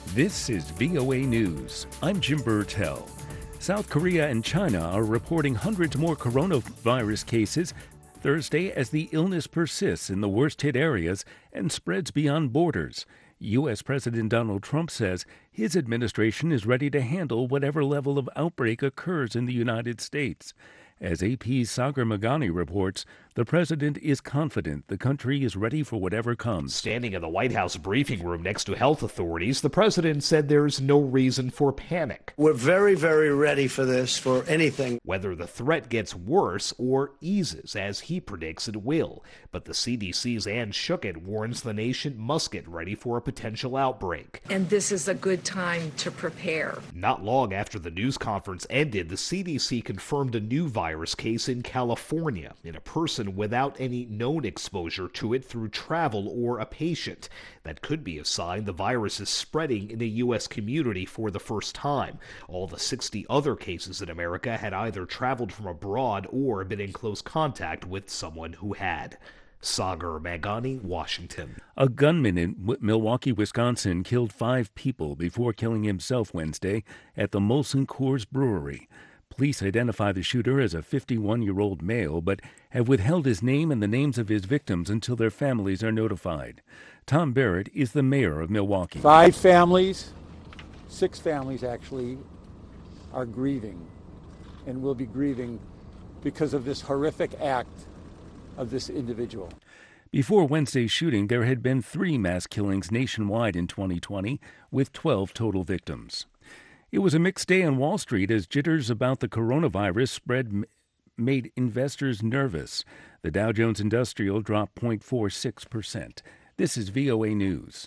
This is VOA News. I'm Jim Burtell. South Korea and China are reporting hundreds more coronavirus cases Thursday as the illness persists in the worst-hit areas and spreads beyond borders. U.S. President Donald Trump says his administration is ready to handle whatever level of outbreak occurs in the United States. As AP's Sagar Meghani reports, the president is confident the country is ready for whatever comes. Standing in the White House briefing room next to health authorities, the president said there's no reason for panic. We're very, very ready for this, for anything. Whether the threat gets worse or eases, as he predicts it will. But the CDC's Ann Schuchat warns the nation must get ready for a potential outbreak. And this is a good time to prepare. Not long after the news conference ended, the CDC confirmed a new virus case in California in a person without any known exposure to it through travel or a patient. That could be a sign the virus is spreading in the U.S. community for the first time. All the 60 other cases in America had either traveled from abroad or been in close contact with someone who had. Sagar Meghani, Washington. A gunman in Milwaukee, Wisconsin killed 5 people before killing himself Wednesday at the Molson Coors Brewery. Police identify the shooter as a 51-year-old male, but have withheld his name and the names of his victims until their families are notified. Tom Barrett is the mayor of Milwaukee. 5 families, 6 families actually, are grieving and will be grieving because of this horrific act of this individual. Before Wednesday's shooting, there had been 3 mass killings nationwide in 2020, with 12 total victims. It was a mixed day on Wall Street as jitters about the coronavirus spread made investors nervous. The Dow Jones Industrial dropped 0.46%. This is VOA News.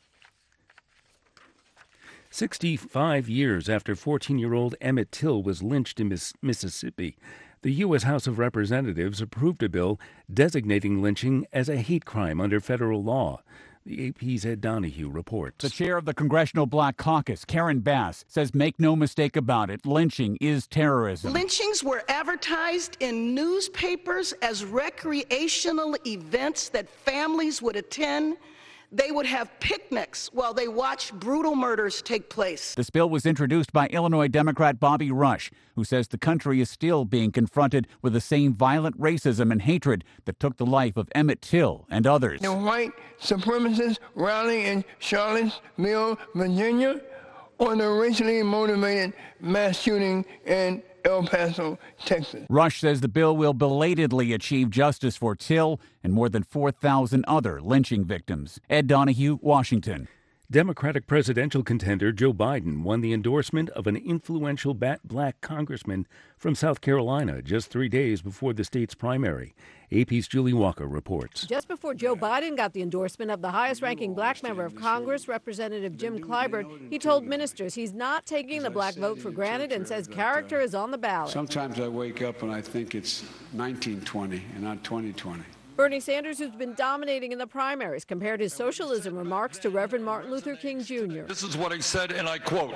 65 years after 14-year-old Emmett Till was lynched in Mississippi, the U.S. House of Representatives approved a bill designating lynching as a hate crime under federal law. The AP's Ed Donahue reports. The chair of the Congressional Black Caucus, Karen Bass, says make no mistake about it, lynching is terrorism. Lynchings were advertised in newspapers as recreational events that families would attend. They would have picnics while they watched brutal murders take place. This bill was introduced by Illinois Democrat Bobby Rush, who says the country is still being confronted with the same violent racism and hatred that took the life of Emmett Till and others. The white supremacist rally in Charlottesville, Virginia, or the racially motivated mass shooting in El Paso, Texas. Rush says the bill will belatedly achieve justice for Till and more than 4,000 other lynching victims. Ed Donahue, Washington. Democratic presidential contender Joe Biden won the endorsement of an influential black congressman from South Carolina just 3 days before the state's primary. AP's Julie Walker reports. Just before Joe Biden got the endorsement of the highest-ranking black member of Congress, Representative Jim Clyburn, he told ministers he's not taking the black vote for granted and says character is on the ballot. Sometimes I wake up and I think it's 1920 and not 2020. Bernie Sanders, who's been dominating in the primaries, compared his socialism remarks to Reverend Martin Luther King Jr. This is what he said, and I quote,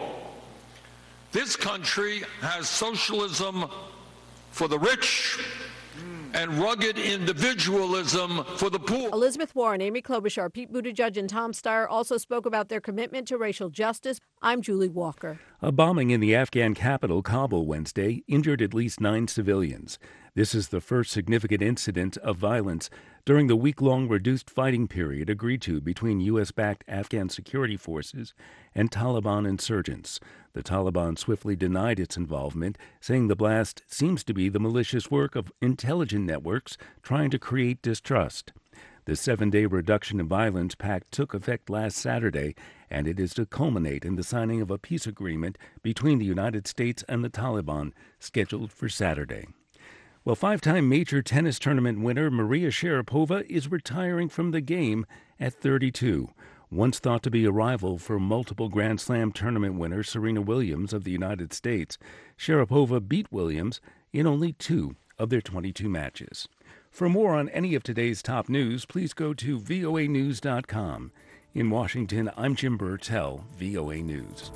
"This country has socialism for the rich and rugged individualism for the poor." Elizabeth Warren, Amy Klobuchar, Pete Buttigieg, and Tom Steyer also spoke about their commitment to racial justice. I'm Julie Walker. A bombing in the Afghan capital, Kabul, Wednesday, injured at least 9 civilians. This is the first significant incident of violence during the week-long reduced fighting period agreed to between U.S.-backed Afghan security forces and Taliban insurgents. The Taliban swiftly denied its involvement, saying the blast seems to be the malicious work of intelligence networks trying to create distrust. The 7-day reduction in violence pact took effect last Saturday, and it is to culminate in the signing of a peace agreement between the United States and the Taliban, scheduled for Saturday. Well, 5-time major tennis tournament winner Maria Sharapova is retiring from the game at 32. Once thought to be a rival for multiple Grand Slam tournament winner Serena Williams of the United States, Sharapova beat Williams in only 2 of their 22 matches. For more on any of today's top news, please go to voanews.com. In Washington, I'm Jim Burtell, VOA News.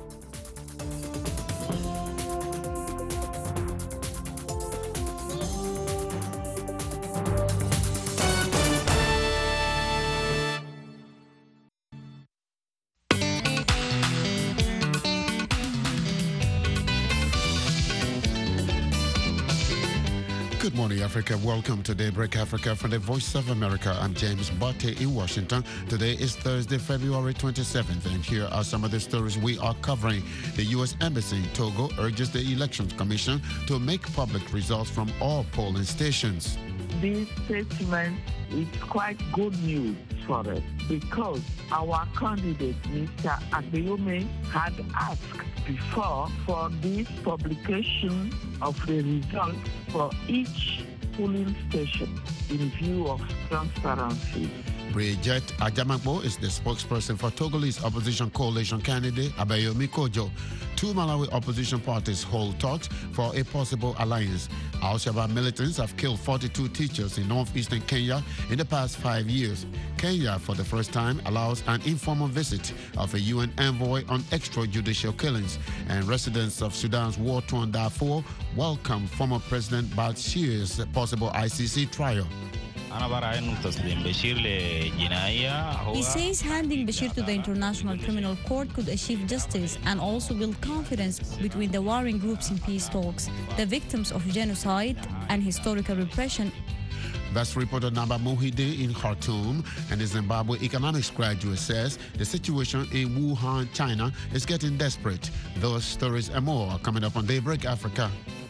Good morning, Africa. Welcome to Daybreak Africa from the Voice of America. I'm James Botte in Washington. Today is Thursday, February 27th, and here are some of the stories we are covering. The U.S. Embassy in Togo urges the Elections Commission to make public results from all polling stations. This statement is quite good news for us because our candidate, Mr. Adeyemi, had asked before for this publication of the results for each polling station in view of transparency. Bridget Ajamagbo is the spokesperson for Togolese opposition coalition candidate Abayomi Kojo. Two Malawi opposition parties hold talks for a possible alliance. Al-Shabaab militants have killed 42 teachers in northeastern Kenya in the past 5 years. Kenya, for the first time, allows an informal visit of a UN envoy on extrajudicial killings. And residents of Sudan's war-torn Darfur welcome former President Bashir's possible ICC trial. He says handing Bashir to the International Criminal Court could achieve justice and also build confidence between the warring groups in peace talks, the victims of genocide and historical repression. That's reporter Naba Mohide in Khartoum, and the Zimbabwe economics graduate says the situation in Wuhan, China is getting desperate. Those stories and more are coming up on Daybreak Africa.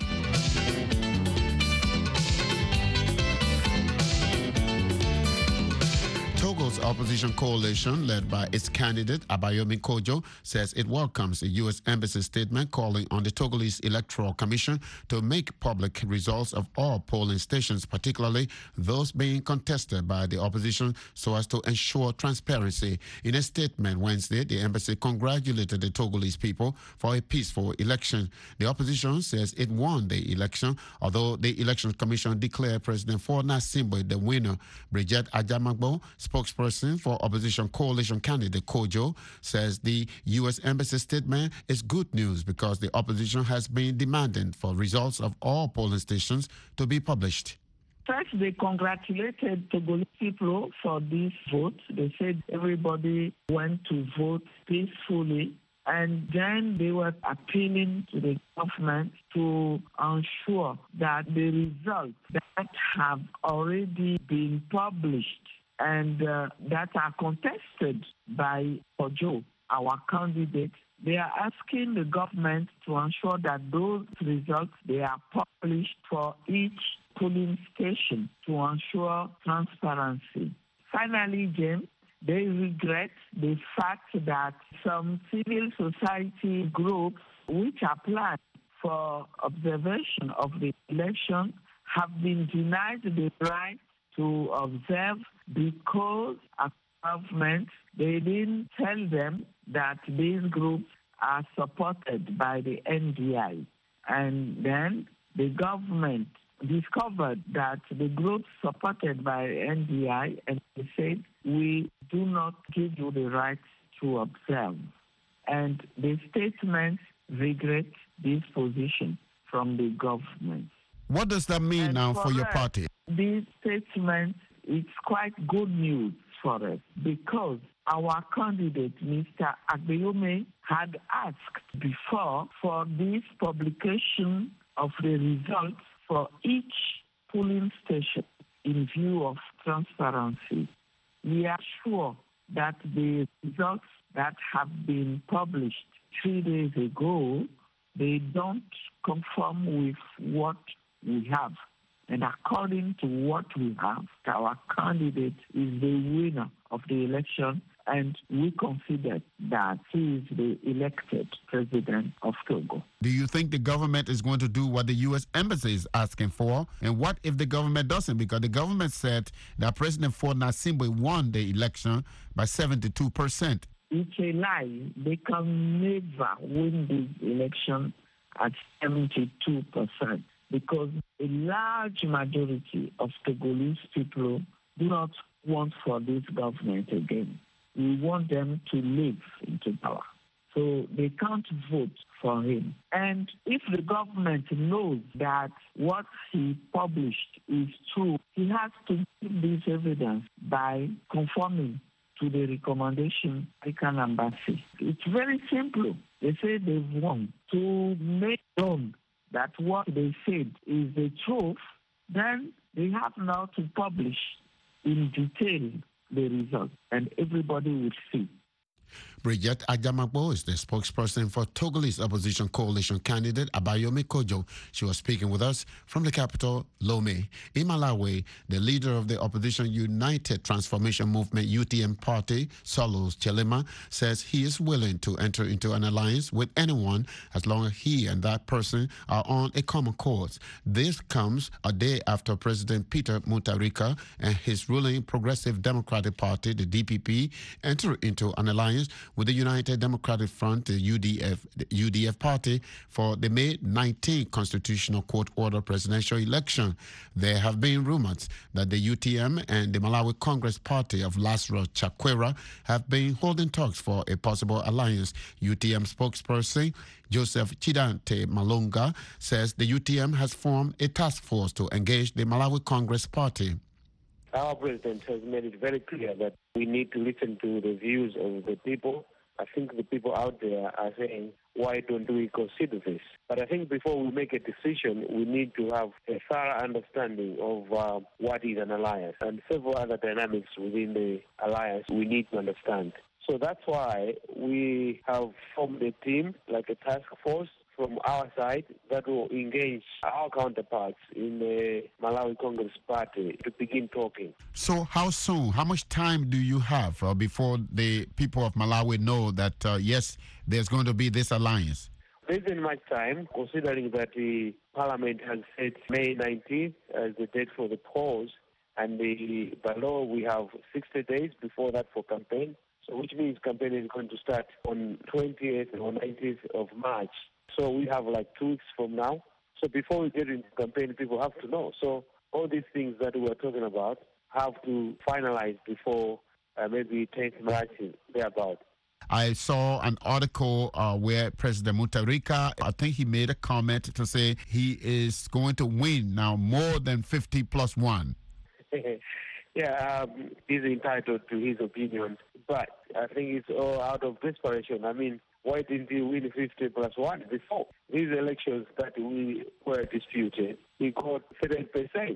Togo's opposition coalition, led by its candidate Abayomi Kojo, says it welcomes the U.S. Embassy statement calling on the Togolese Electoral Commission to make public results of all polling stations, particularly those being contested by the opposition, so as to ensure transparency. In a statement Wednesday, the embassy congratulated the Togolese people for a peaceful election. The opposition says it won the election, although the Election Commission declared President Faure Gnassingbe the winner. Bridget Ajamagbo, spokesperson for opposition coalition candidate Kojo, says the U.S. Embassy statement is good news because the opposition has been demanding for results of all polling stations to be published. First, they congratulated Togolese people for this vote. They said everybody went to vote peacefully. And then they were appealing to the government to ensure that the results that have already been published and that are contested by Kojo, our candidate, they are asking the government to ensure that those results, they are published for each polling station to ensure transparency. Finally, James, they regret the fact that some civil society groups which applied for observation of the election have been denied the right to observe because as government, they didn't tell them that these groups are supported by the NDI. And then the government discovered that the groups supported by NDI, and they said, we do not give you the right to observe. And the statement regrets this position from the government. What does that mean now for your party? This statement is quite good news for us because our candidate, Mr. Abayomi, had asked before for this publication of the results for each polling station in view of transparency. We are sure that the results that have been published 3 days ago, they don't conform with what we have. And according to what we have, our candidate is the winner of the election, and we consider that he is the elected president of Togo. Do you think the government is going to do what the U.S. Embassy is asking for? And what if the government doesn't? Because the government said that President Faure Gnassingbe won the election by 72%. It's a lie. They can never win this election at 72%. Because a large majority of Togolese people do not want for this government again. We want them to live into power. So they can't vote for him. And if the government knows that what he published is true, he has to give this evidence by conforming to the recommendation of the American embassy. It's very simple. They say they've won. To make known that what they said is the truth, then they have now to publish in detail the results, and everybody will see. Bridget Ajamagbo is the spokesperson for Togolese opposition coalition candidate Abayomi Kojo. She was speaking with us from the capital, Lomé. In Malawi, the leader of the opposition United Transformation Movement UTM party, Saulos Chilema, says he is willing to enter into an alliance with anyone as long as he and that person are on a common cause. This comes a day after President Peter Mutharika and his ruling Progressive Democratic Party, the DPP, entered into an alliance with the United Democratic Front, the UDF party, for the May 19 Constitutional Court order presidential election. There have been rumors that the UTM and the Malawi Congress Party of Lazarus Chakwera have been holding talks for a possible alliance. UTM spokesperson Joseph Chidante Malunga says the UTM has formed a task force to engage the Malawi Congress Party. Our president has made it very clear that we need to listen to the views of the people. I think the people out there are saying, why don't we consider this? But I think before we make a decision, we need to have a thorough understanding of what is an alliance and several other dynamics within the alliance we need to understand. So that's why we have formed a team, like a task force, from our side that will engage our counterparts in the Malawi Congress Party to begin talking. So how soon, how much time do you have before the people of Malawi know that, yes, there's going to be this alliance? There isn't much time, considering that the Parliament has set May 19th as the date for the polls, and by law we have 60 days before that for campaign, so which means campaign is going to start on 20th or 19th of March. So we have like 2 weeks from now. So before we get into campaign, people have to know. So all these things that we're talking about have to finalize before maybe 10th March, thereabout. I saw an article where President Mutharika, I think he made a comment to say he is going to win now more than 50 plus 1. Yeah, he's entitled to his opinion, but I think it's all out of desperation. I mean, why didn't he win 50 plus 1 before? These elections that we were disputed, he got 7%,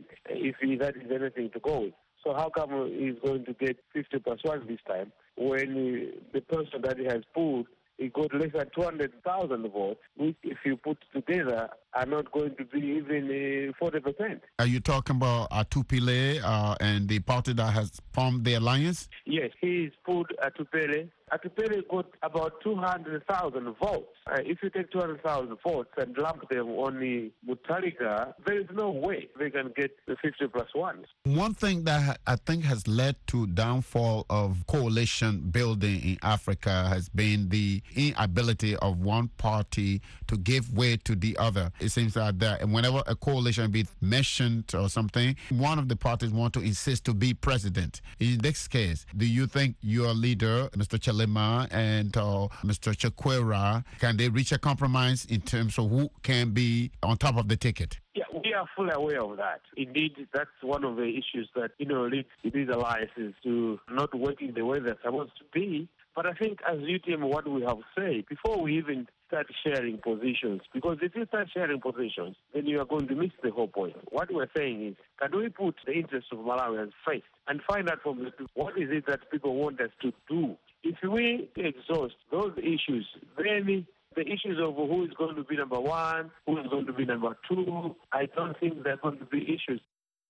if that is anything to go with. So how come he's going to get 50 plus 1 this time when the person that he has pulled, he got less than 200,000 votes, which if you put together are not going to be even 40%. Are you talking about Atupile and the party that has formed the alliance? Yes, he's pulled Atupile. Atupile got about 200,000 votes. If you take 200,000 votes and lump them on the Mutharika, there is no way they can get the 50 plus 1. One thing that I think has led to downfall of coalition building in Africa has been the inability of one party to give way to the other. It seems that whenever a coalition be mentioned or something, one of the parties want to insist to be president. In this case, do you think your leader, Mr. Chilema, and Mr. Chakwera, can they reach a compromise in terms of who can be on top of the ticket? Yeah, we are fully aware of that. Indeed, that's one of the issues that, leads these alliances to not working the way they're supposed to be. But I think as UTM, what we have said, before we even start sharing positions, because if you start sharing positions, then you are going to miss the whole point. What we're saying is, can we put the interests of Malawians first and find out from the people what is it that people want us to do? If we exhaust those issues, then the issues of who is going to be number 1, who is going to be number 2, I don't think they're going to be issues.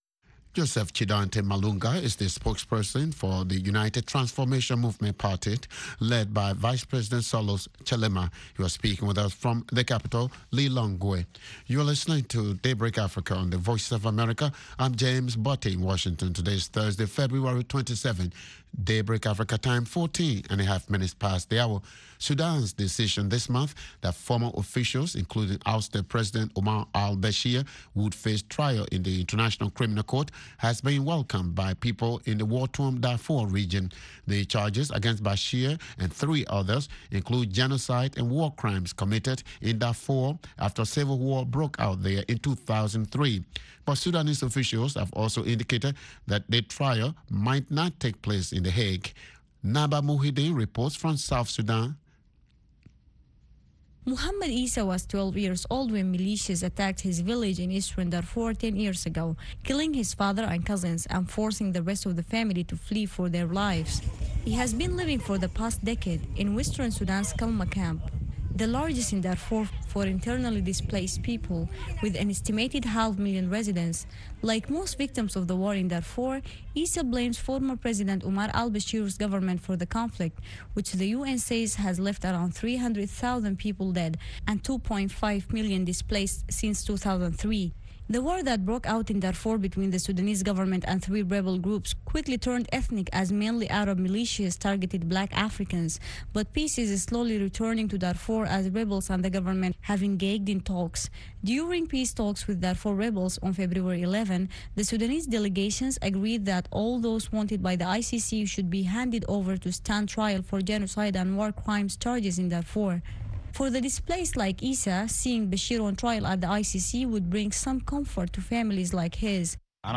Joseph Chidante Malunga is the spokesperson for the United Transformation Movement Party, led by Vice President Saulos Chilema. He was speaking with us from the capital, Lilongwe. You are listening to Daybreak Africa on the Voice of America. I'm James Botte in Washington. Today is Thursday, February 27. Daybreak Africa time, 14 and a half minutes past the hour. Sudan's decision this month that former officials, including ousted President Omar al-Bashir, would face trial in the International Criminal Court has been welcomed by people in the war-torn Darfur region. The charges against Bashir and 3 others include genocide and war crimes committed in Darfur after civil war broke out there in 2003. But Sudanese officials have also indicated that the trial might not take place in The Hague. Naba Muhyiddin reports from South Sudan. Muhammad Isa was 12 years old when militias attacked his village in eastern Darfur 10 years ago, killing his father and cousins and forcing the rest of the family to flee for their lives. He has been living for the past decade in western Sudan's Kalma camp, the largest in Darfur for internally displaced people, with an estimated 500,000 residents. Like most victims of the war in Darfur, Isa blames former President Omar al-Bashir's government for the conflict, which the UN says has left around 300,000 people dead and 2.5 million displaced since 2003. The war that broke out in Darfur between the Sudanese government and 3 rebel groups quickly turned ethnic as mainly Arab militias targeted black Africans. But peace is slowly returning to Darfur as rebels and the government have engaged in talks. During peace talks with Darfur rebels on February 11, the Sudanese delegations agreed that all those wanted by the ICC should be handed over to stand trial for genocide and war crimes charges in Darfur. For the displaced like Isa, seeing Bashir on trial at the ICC would bring some comfort to families like his. He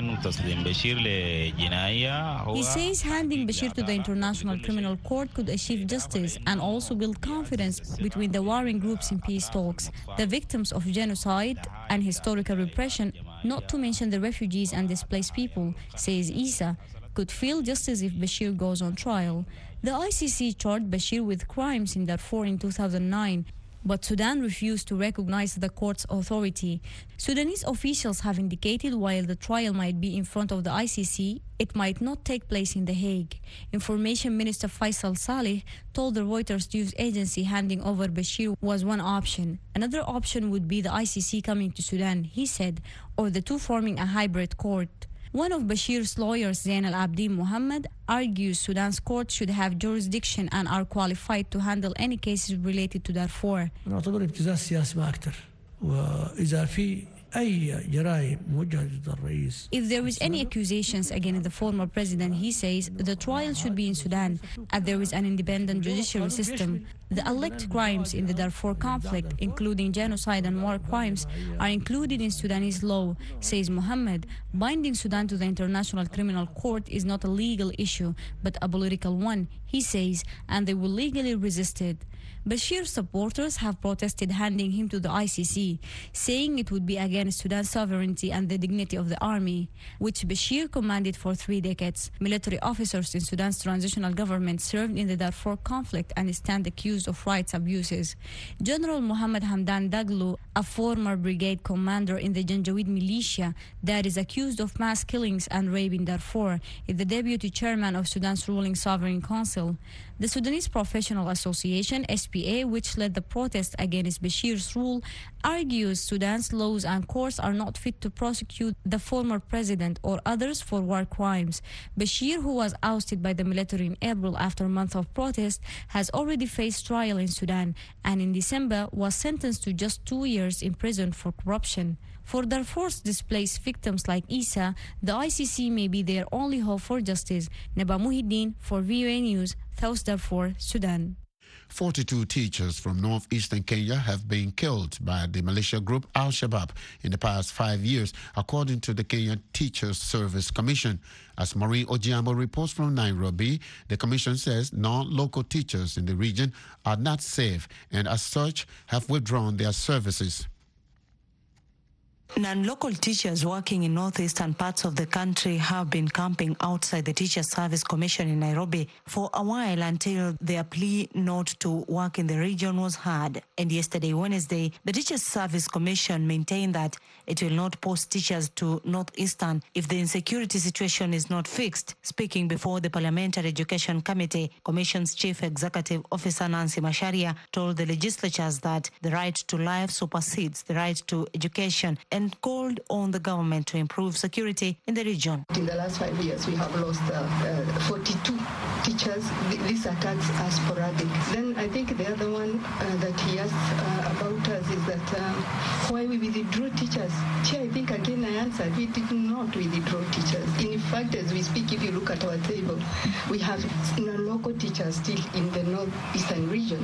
says handing Bashir to the International Criminal Court could achieve justice and also build confidence between the warring groups in peace talks, the victims of genocide and historical repression, not to mention the refugees and displaced people, says Isa, could feel justice if Bashir goes on trial. The ICC charged Bashir with crimes in Darfur in 2009, but Sudan refused to recognize the court's authority. Sudanese officials have indicated while the trial might be in front of the ICC, it might not take place in The Hague. Information Minister Faisal Saleh told the Reuters news agency handing over Bashir was one option. Another option would be the ICC coming to Sudan, he said, or the two forming a hybrid court. One of Bashir's lawyers, Zain al-Abidin Mohammed, argues Sudan's courts should have jurisdiction and are qualified to handle any cases related to Darfur. If there is any accusations against the former president, he says the trial should be in Sudan, and there is an independent judiciary system. The alleged crimes in the Darfur conflict, including genocide and war crimes, are included in Sudanese law, says Mohammed. Binding Sudan to the International Criminal Court is not a legal issue, but a political one, he says, and they will legally resist it. Bashir's supporters have protested handing him to the ICC, saying it would be against Sudan's sovereignty and the dignity of the army, which Bashir commanded for 3 decades. Military officers in Sudan's transitional government served in the Darfur conflict and stand accused of rights abuses. General Mohammed Hamdan Daglo, a former brigade commander in the Janjaweed militia that is accused of mass killings and rape in Darfur, is the deputy chairman of Sudan's ruling sovereign council. The Sudanese Professional Association, SPA, which led the protest against Bashir's rule, argues Sudan's laws and courts are not fit to prosecute the former president or others for war crimes. Bashir, who was ousted by the military in April after a month of protest, has already faced trial in Sudan and in December was sentenced to just 2 years in prison for corruption. For Darfur's displaced victims like Isa, the ICC may be their only hope for justice. Naba Muhyiddin for VOA News, South Darfur, Sudan. 42 teachers from northeastern Kenya have been killed by the militia group Al-Shabaab in the past 5 years, according to the Kenya Teachers Service Commission. As Maureen Ojiambo reports from Nairobi, the commission says non-local teachers in the region are not safe and as such have withdrawn their services. Non-local teachers working in northeastern parts of the country have been camping outside the Teachers Service Commission in Nairobi for a while until their plea not to work in the region was heard. And yesterday, Wednesday, the Teachers Service Commission maintained that it will not post teachers to northeastern if the insecurity situation is not fixed. Speaking before the Parliamentary Education Committee, Commission's Chief Executive Officer Nancy Macharia told the legislatures that the right to life supersedes the right to education and called on the government to improve security in the region. In the last 5 years, we have lost 42 teachers. These attacks are sporadic. Then I think the other one that he asked about us is that why we withdraw teachers. Here, I think again I answered, we did not withdraw teachers. In fact, as we speak, if you look at our table, we have local teachers still in the northeastern region.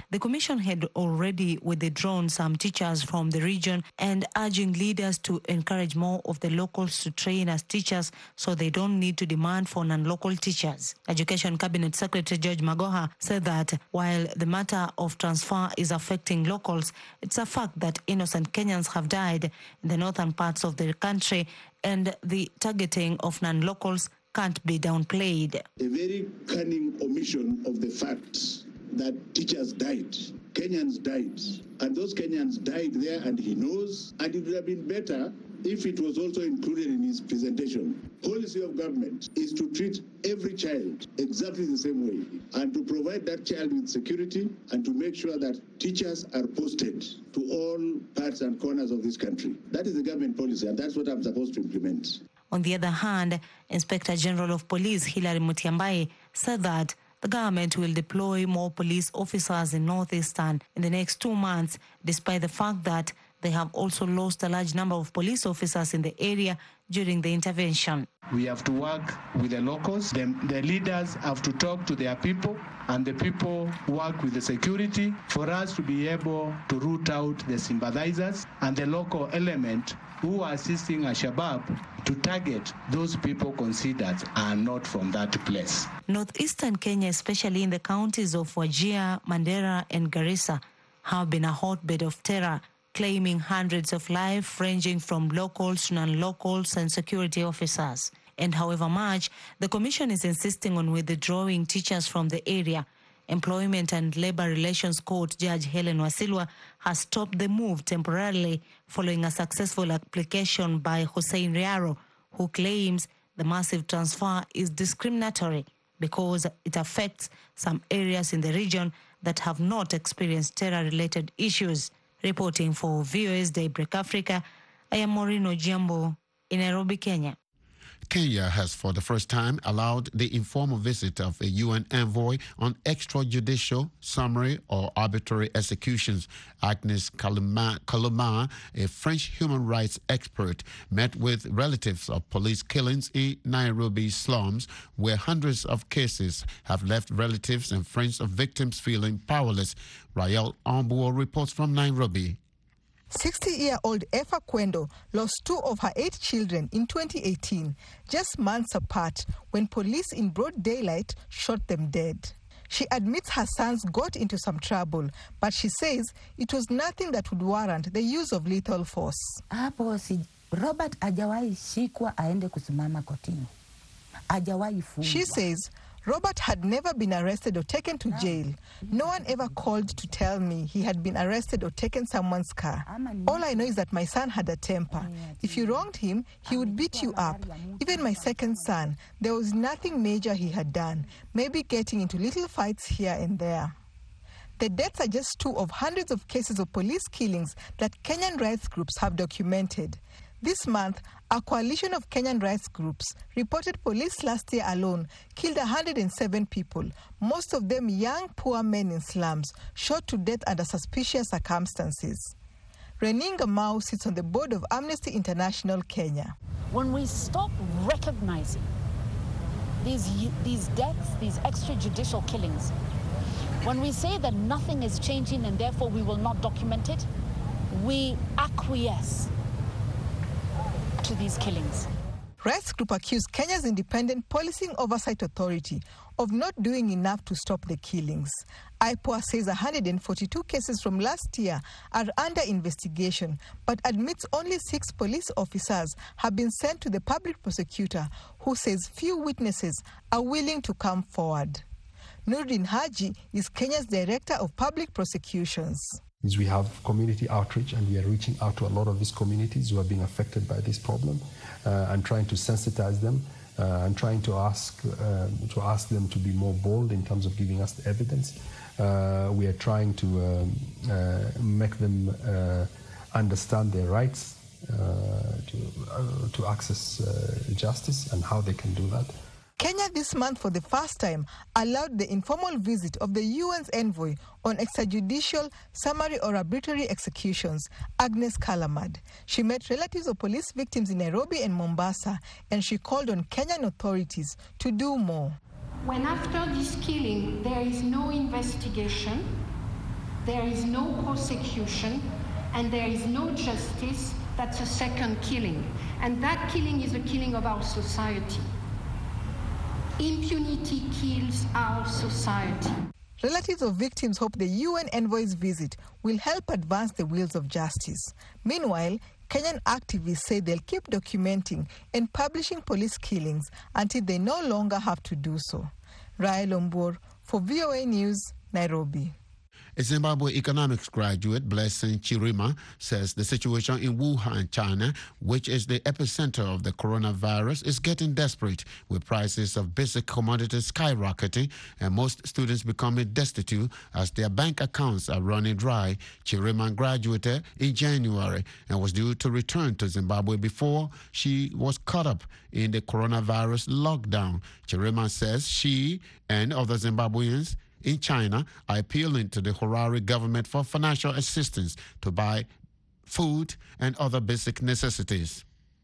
the commission had already withdrawn some teachers from the region and urging leaders to encourage more of the locals to train as teachers so they don't need to demand for non-local teachers. Education Cabinet Secretary George Magoha said that while the matter of transfer is affecting locals, it's a fact that innocent Kenyans have died in the northern parts of the country, and the targeting of non-locals can't be downplayed. A very cunning omission of the facts that teachers died, Kenyans died, and those Kenyans died there, and he knows, and it would have been better if it was also included in his presentation. Policy of government is to treat every child exactly the same way and to provide that child with security and to make sure that teachers are posted to all parts and corners of this country. That is the government policy, and that's what I'm supposed to implement. On the other hand, Inspector General of Police Hilary Mutyambai said that the government will deploy more police officers in Northeastern in the next 2 months, despite the fact that they have also lost a large number of police officers in the area during the intervention. We have to work with the locals. The leaders have to talk to their people, and the people work with the security for us to be able to root out the sympathizers and the local element who are assisting Al-Shabaab to target those people considered are not from that place. Northeastern Kenya, especially in the counties of Wajir, Mandera, and Garissa, have been a hotbed of terror, claiming hundreds of lives ranging from locals to non-locals and security officers. And however much the Commission is insisting on withdrawing teachers from the area, Employment and Labor Relations Court Judge Helen Wasilwa has stopped the move temporarily following a successful application by Hussein Riaro, who claims the massive transfer is discriminatory because it affects some areas in the region that have not experienced terror-related issues. Reporting for VOA's Daybreak Africa, I am Maureen Ojiambo in Nairobi, Kenya. Kenya has for the first time allowed the informal visit of a UN envoy on extrajudicial, summary or arbitrary executions. Agnes Kaluma, a French human rights expert, met with relatives of police killings in Nairobi slums, where hundreds of cases have left relatives and friends of victims feeling powerless. Rael Ambuo reports from Nairobi. 60-year-old Effa Kwendo lost 2 of her 8 children in 2018, just months apart, when police in broad daylight shot them dead. She admits her sons got into some trouble, but she says it was nothing that would warrant the use of lethal force. Robert hajawahi shikwa aende kusimama kotini. Hajawahi fungwa. She says Robert had never been arrested or taken to jail. No one ever called to tell me he had been arrested or taken someone's car. All I know is that my son had a temper. If you wronged him, he would beat you up. Even my second son, there was nothing major he had done, maybe getting into little fights here and there. The deaths are just 2 of hundreds of cases of police killings that Kenyan rights groups have documented. This month, a coalition of Kenyan rights groups reported police last year alone killed 107 people, most of them young, poor men in slums, shot to death under suspicious circumstances. Reninga Mao sits on the board of Amnesty International Kenya. When we stop recognizing these deaths, these extrajudicial killings, when we say that nothing is changing and therefore we will not document it, we acquiesce to these killings. Rights group accused Kenya's Independent Policing Oversight Authority of not doing enough to stop the killings. IPOA says 142 cases from last year are under investigation, but admits only 6 police officers have been sent to the public prosecutor, who says few witnesses are willing to come forward. Nurdin Haji is Kenya's Director of Public Prosecutions. We have community outreach, and we are reaching out to a lot of these communities who are being affected by this problem and trying to sensitize them and trying to ask them to be more bold in terms of giving us the evidence. We are trying to make them understand their rights to access justice and how they can do that. Kenya this month, for the first time, allowed the informal visit of the UN's envoy on extrajudicial, summary or arbitrary executions, Agnes Kalamad. She met relatives of police victims in Nairobi and Mombasa, and she called on Kenyan authorities to do more. When after this killing there is no investigation, there is no prosecution, and there is no justice, that's a second killing. And that killing is a killing of our society. Impunity kills our society. Relatives of victims hope the UN envoy's visit will help advance the wheels of justice. Meanwhile, Kenyan activists say they'll keep documenting and publishing police killings until they no longer have to do so. Rael Ombor for VOA News, Nairobi. A Zimbabwe economics graduate, Blessing Chirima, says the situation in Wuhan, China, which is the epicenter of the coronavirus, is getting desperate, with prices of basic commodities skyrocketing and most students becoming destitute as their bank accounts are running dry. Chirima graduated in January and was due to return to Zimbabwe before she was caught up in the coronavirus lockdown. Chirima says she and other Zimbabweans in China are appealing to the Harare government for financial assistance to buy food and other basic necessities.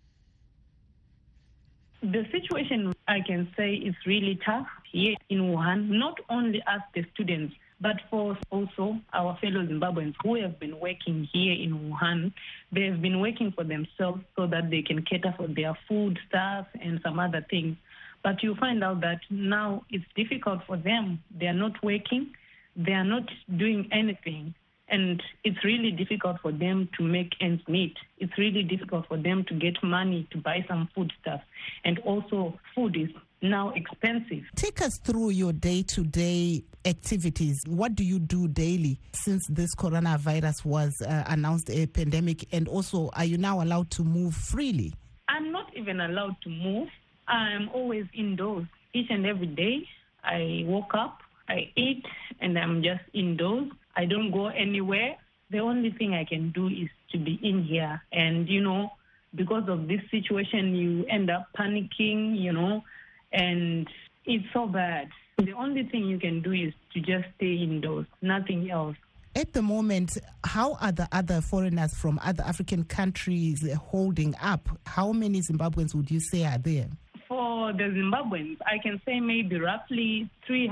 The situation, I can say, is really tough here in Wuhan, not only us, the students, but for also our fellow Zimbabweans who have been working here in Wuhan. They have been working for themselves so that they can cater for their food, stuff, and some other things. But you find out that now it's difficult for them. They are not working. They are not doing anything. And it's really difficult for them to make ends meet. It's really difficult for them to get money to buy some food stuff. And also food is now expensive. Take us through your day-to-day activities. What do you do daily since this coronavirus was announced a pandemic? And also, are you now allowed to move freely? I'm not even allowed to move. I'm always indoors each and every day. I wake up, I eat, and I'm just indoors. I don't go anywhere. The only thing I can do is to be in here. And, because of this situation, you end up panicking, and it's so bad. The only thing you can do is to just stay indoors, nothing else. At the moment, how are the other foreigners from other African countries holding up? How many Zimbabweans would you say are there? For the Zimbabweans, I can say maybe roughly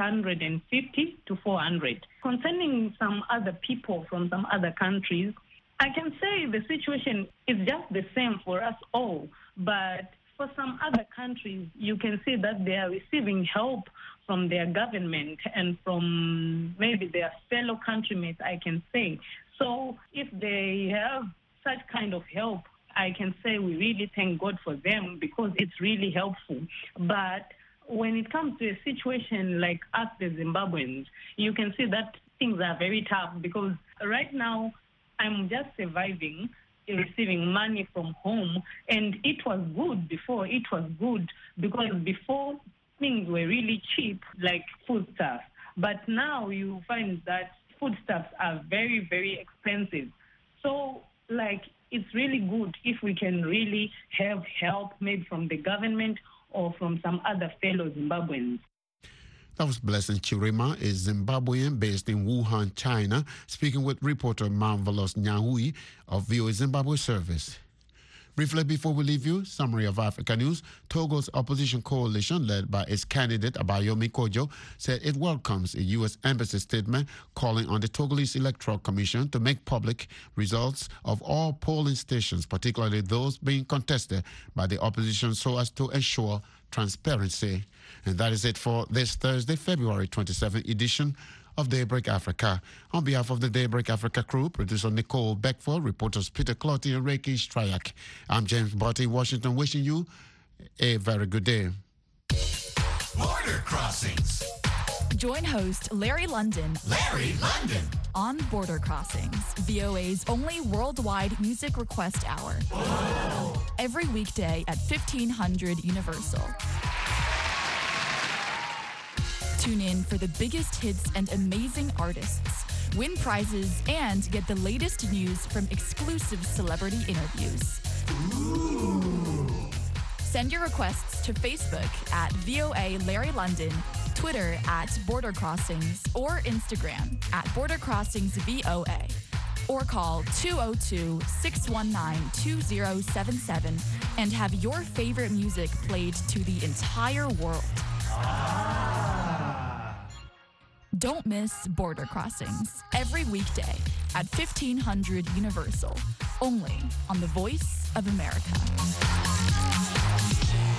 350 to 400. Concerning some other people from some other countries, I can say the situation is just the same for us all. But for some other countries, you can see that they are receiving help from their government and from maybe their fellow countrymates, I can say. So if they have such kind of help, I can say we really thank God for them because it's really helpful. But when it comes to a situation like us, the Zimbabweans, you can see that things are very tough because right now I'm just surviving, receiving money from home, and it was good before. It was good because before things were really cheap, like foodstuffs. But now you find that foodstuffs are very, very expensive. So, it's really good if we can really have help maybe from the government or from some other fellow Zimbabweans. That was Blessing Chirima, a Zimbabwean based in Wuhan, China, speaking with reporter Marvelous Nyahui of VOA Zimbabwe Service. Briefly before we leave you, summary of Africa News. Togo's opposition coalition, led by its candidate Abayomi Kojo, said it welcomes a U.S. embassy statement calling on the Togolese Electoral Commission to make public results of all polling stations, particularly those being contested by the opposition, so as to ensure transparency. And that is it for this Thursday, February 27th edition of Daybreak Africa. On behalf of the Daybreak Africa crew, producer Nicole Beckford, reporters Peter Clotty and Reiki Strayak, I'm James Botti in Washington, wishing you a very good day. Border Crossings. Join host Larry London. Larry London. On Border Crossings, VOA's only worldwide music request hour. Whoa. Every weekday at 1500 Universal. Tune in for the biggest hits and amazing artists, win prizes, and get the latest news from exclusive celebrity interviews. Ooh. Send your requests to Facebook at VOA Larry London, Twitter at Border Crossings, or Instagram at Border Crossings VOA. Or call 202-619-2077 and have your favorite music played to the entire world. Don't miss Border Crossings every weekday at 1500 Universal, only on the Voice of America.